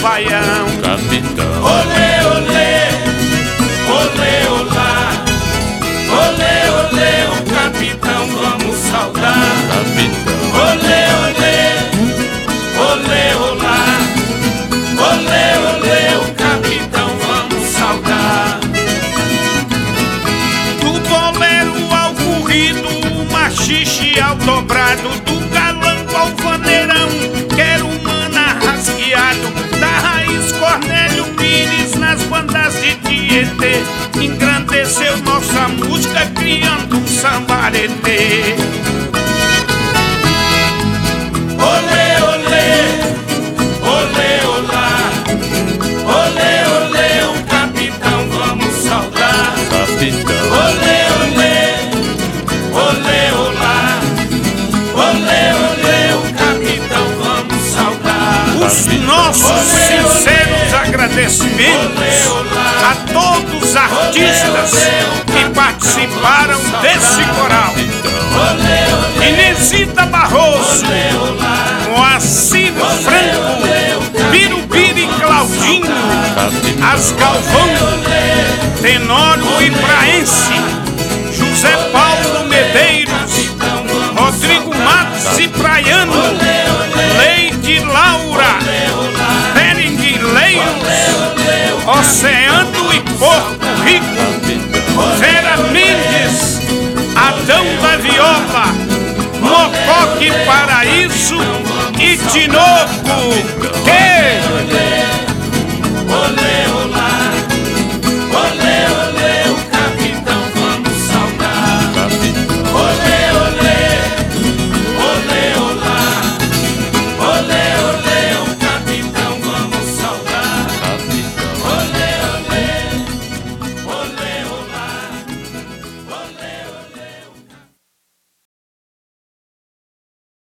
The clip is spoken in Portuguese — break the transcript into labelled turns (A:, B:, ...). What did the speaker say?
A: vaião.
B: capitão.
A: Olê, olê, olê, olá. Olê, olê, o capitão, vamos saudar.
B: Capitão.
A: Olê, olê, olê, olá. Olê, olê, o capitão, vamos saudar. Do bolero ao corrido, o machixe ao dobrado, do calango ao vaneirão, quero mana rasgueado, da raiz Cornélio Pires nas bandas de Tietê, engrandeceu nossa música criando um sambaretê. Olê, olê, olê, olá. Olê, olê, o capitão, vamos saudar.
B: Capitão.
A: Olê, olê, olê, olá. Olê, olê, o capitão, vamos saudar. Os nossos sinceros agradecimentos a todos os artistas que participaram desse coral. Inesita Barroso, Moacir Franco, Birubiru e Claudinho, As Galvão, Tenório e Praense, José Paulo Medeiros, Rodrigo Matos e Praiano, Leide Laura, Peringuileiros, Oceano e Porto Rico, Vera Mendes, Adão da Viola, Mocoque Paraíso e Tinoco. Que? Olê, olê.